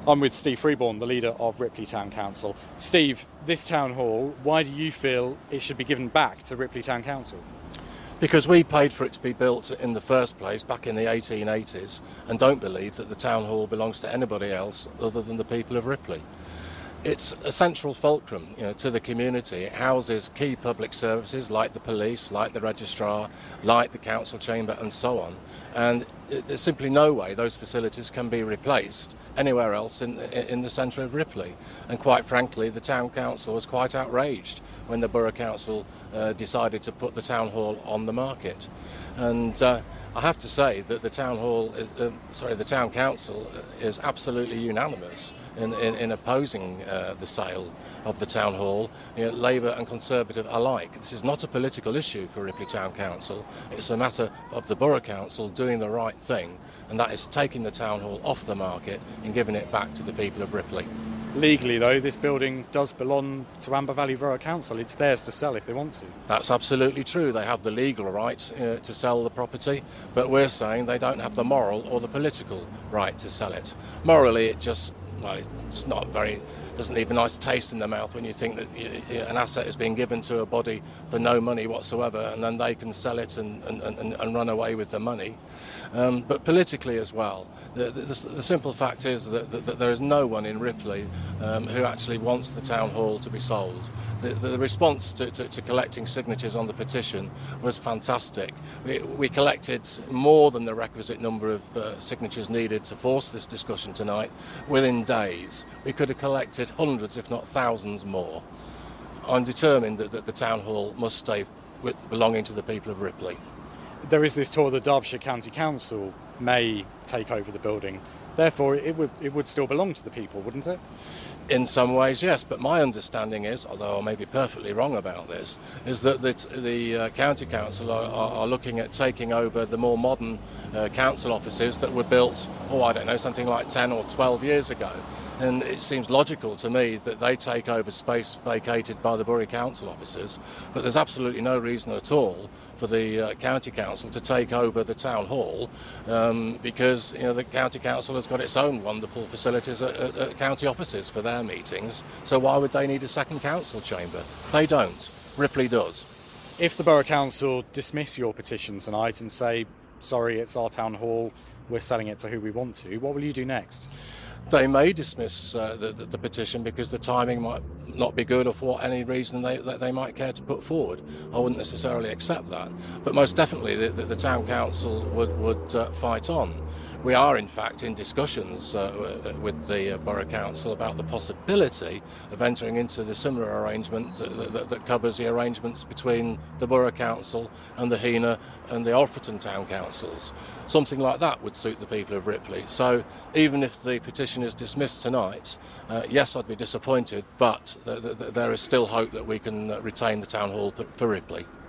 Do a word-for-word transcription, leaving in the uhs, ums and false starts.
I'm with Steve Freeborn, the leader of Ripley Town Council. Steve, this town hall, why do you feel it should be given back to Ripley Town Council? Because we paid for it to be built in the first place back in the eighteen eighties and don't believe that the town hall belongs to anybody else other than the people of Ripley. It's a central fulcrum, you know, to the community. It houses key public services like the police, like the registrar, like the council chamber and so on. And there's simply no way those facilities can be replaced anywhere else in, in the centre of Ripley. And quite frankly, the town council was quite outraged when the borough council uh, decided to put the town hall on the market. And uh, I have to say that the town hall, uh, sorry, the town council is absolutely unanimous in, in, in opposing uh, the sale of the town hall, you know, Labour and Conservative alike. This is not a political issue for Ripley Town Council. It's a matter of the borough council doing the right thing, and that is taking the town hall off the market and giving it back to the people of Ripley. Legally, though, this building does belong to Amber Valley Borough Council. It's theirs to sell if they want to. That's absolutely true. They have the legal right uh, to sell the property, but we're saying they don't have the moral or the political right to sell it. Morally, it just, well, it's not very, doesn't leave a nice taste in the mouth when you think that you, you, an asset is being given to a body for no money whatsoever, and then they can sell it and, and, and, and run away with the money. Um, but politically as well, the, the, the simple fact is that, that, that there is no one in Ripley um, who actually wants the town hall to be sold. The, the response to, to, to collecting signatures on the petition was fantastic. We, we collected more than the requisite number of uh, signatures needed to force this discussion tonight within days. We could have collected hundreds, if not thousands more. I'm determined that, that the town hall must stay with, belonging to the people of Ripley. There is this talk that Derbyshire County Council may take over the building. Therefore, it would it would still belong to the people, wouldn't it? In some ways, yes. But my understanding is, although I may be perfectly wrong about this, is that the, the uh, County Council are, are, are looking at taking over the more modern uh, council offices that were built, oh, I don't know, something like ten or twelve years ago. And it seems logical to me that they take over space vacated by the borough council officers, but there's absolutely no reason at all for the uh, county council to take over the town hall, um, because you know the county council has got its own wonderful facilities at, at, at county offices for their meetings. So why would they need a second council chamber? They don't. Ripley does. If the borough council dismiss your petition tonight and say, sorry, it's our town hall, we're selling it to who we want to, what will you do next? They may dismiss uh, the, the petition because the timing might not be good, or for any reason they, that they might care to put forward. I wouldn't necessarily accept that, but most definitely the, the, the town council would, would uh, fight on. We are in fact in discussions uh, with the uh, borough council about the possibility of entering into the similar arrangement that, that, that covers the arrangements between the borough council and the Hena and the Alfreton town councils. Something like that would suit the people of Ripley. So even if the petition is dismissed tonight, uh, yes, I'd be disappointed, but th th there is still hope that we can uh, retain the town hall for, for Ripley.